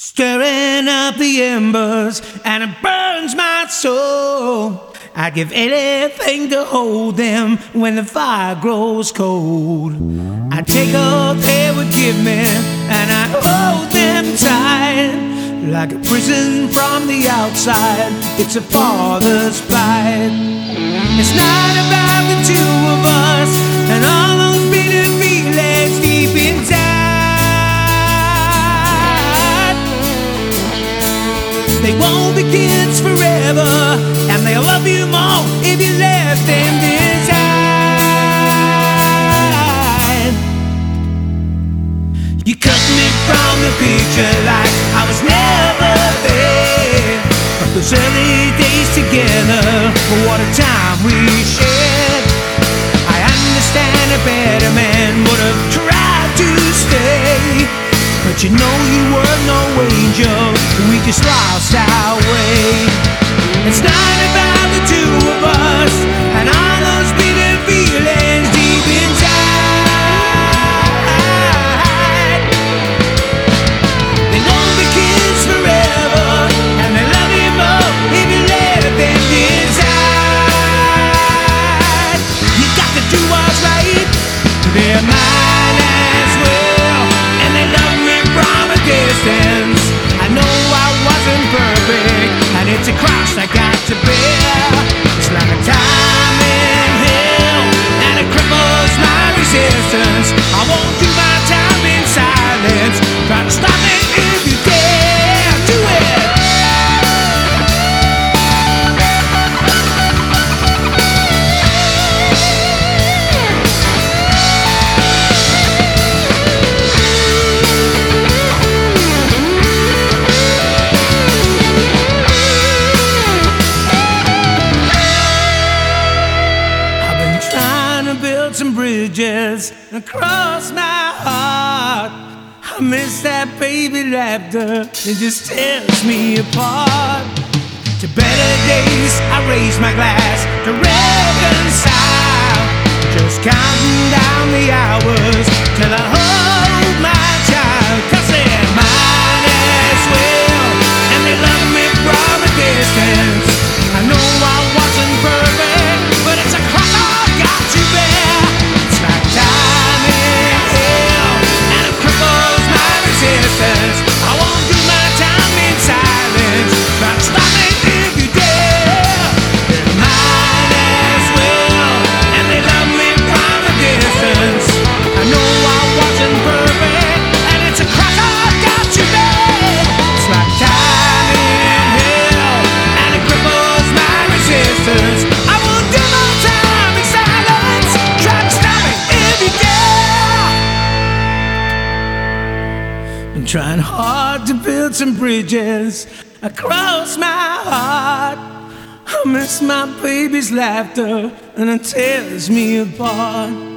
Stirring up the embers, and it burns my soul. I give anything to hold them when the fire grows cold. I take all they would give me, and I hold them tight. Like a prison from the outside, it's a father's plight. It's not about the two of us and all those bitter feelings deep inside. They won't be kids forever, and they'll love you more if you let them decide. You cut me from the picture like I was never there. But those early days together, what a time we shared. I understand a better man would have tried to stay, but you know you were no angel, we just lost our way. It's not about the two of us and all those bitter feelings deep inside. They won't be kids forever, and they love you more if you let them decide. You got to do what's right, they're mine as well, and they love me from a distance. I know I wasn't perfect, and it's a cross I got to bear. It's like a time in hell, and it cripples my resistance. I won't do my time in silence. Try to stop me if you dare. Do it. Some bridges across my heart. I miss that baby laughter, it just tears me apart. To better days, I raise my glass to reconcile. Just counting down the hours till I hold my child. 'Cause they're mine as well, and they love me from a distance. I know I wasn't perfect, but it's a cross I've got to bear. I won't do my time in silence. Try to stop me if you dare. They're mine as well, and they love me from a distance. I know I wasn't perfect, and it's a cross I've got to bear. It's like time in hell, and it cripples my resistance. I won't do my time in silence. Try to stop me if you dare. I'm trying hard to build some bridges across my heart. I miss my baby's laughter, and it tears me apart.